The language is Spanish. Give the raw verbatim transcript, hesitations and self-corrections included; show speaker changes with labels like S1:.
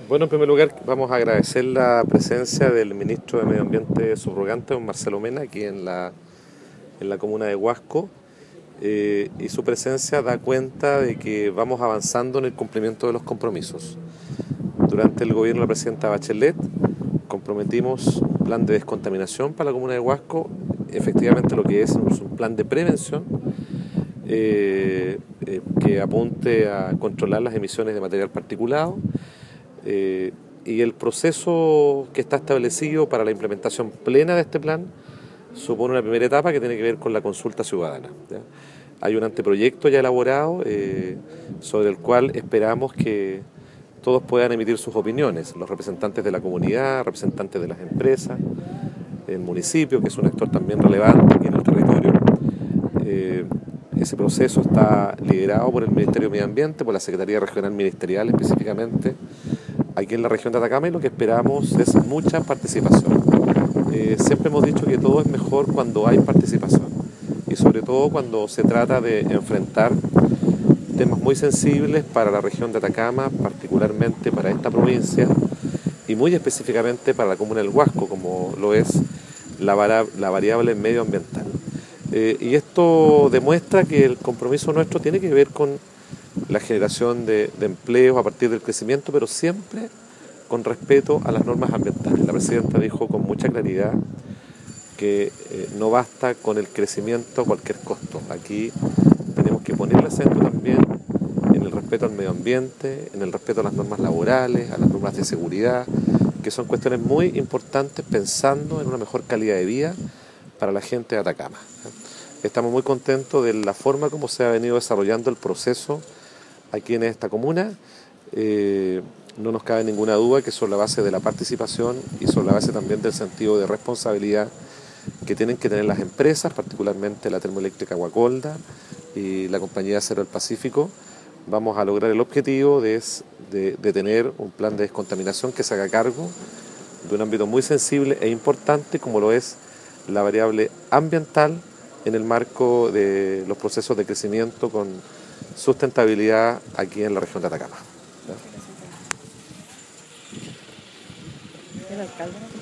S1: Bueno, en primer lugar vamos a agradecer la presencia del ministro de Medio Ambiente subrogante, don Marcelo Mena, aquí en la, en la comuna de Huasco, eh, y su presencia da cuenta de que vamos avanzando en el cumplimiento de los compromisos. Durante el gobierno de la presidenta Bachelet comprometimos un plan de descontaminación para la comuna de Huasco, efectivamente lo que es un plan de prevención eh, eh, que apunte a controlar las emisiones de material particulado. Eh, y el proceso que está establecido para la implementación plena de este plan supone una primera etapa que tiene que ver con la consulta ciudadana, ¿ya? Hay un anteproyecto ya elaborado eh, sobre el cual esperamos que todos puedan emitir sus opiniones, los representantes de la comunidad, representantes de las empresas, el municipio, que es un actor también relevante aquí en el territorio. Eh, ese proceso está liderado por el Ministerio de Medio Ambiente, por la Secretaría Regional Ministerial específicamente, aquí en la región de Atacama, y lo que esperamos es mucha participación. Eh, siempre hemos dicho que todo es mejor cuando hay participación y sobre todo cuando se trata de enfrentar temas muy sensibles para la región de Atacama, particularmente para esta provincia y muy específicamente para la comuna del Huasco, como lo es la, vara, la variable medioambiental. Eh, y esto demuestra que el compromiso nuestro tiene que ver con la generación de, de empleos a partir del crecimiento, pero siempre con respeto a las normas ambientales. La presidenta dijo con mucha claridad que eh, no basta con el crecimiento a cualquier costo. Aquí tenemos que poner el acento también en el respeto al medio ambiente, en el respeto a las normas laborales, a las normas de seguridad, que son cuestiones muy importantes pensando en una mejor calidad de vida para la gente de Atacama. Estamos muy contentos de la forma como se ha venido desarrollando el proceso aquí en esta comuna. Eh, no nos cabe ninguna duda que sobre la base de la participación y sobre la base también del sentido de responsabilidad que tienen que tener las empresas, particularmente la termoeléctrica Guacolda y la compañía Acero del Pacífico, vamos a lograr el objetivo de, de, de tener un plan de descontaminación que se haga cargo de un ámbito muy sensible e importante como lo es la variable ambiental en el marco de los procesos de crecimiento con sustentabilidad aquí en la región de Atacama. ¿Ya?
S2: El alcalde.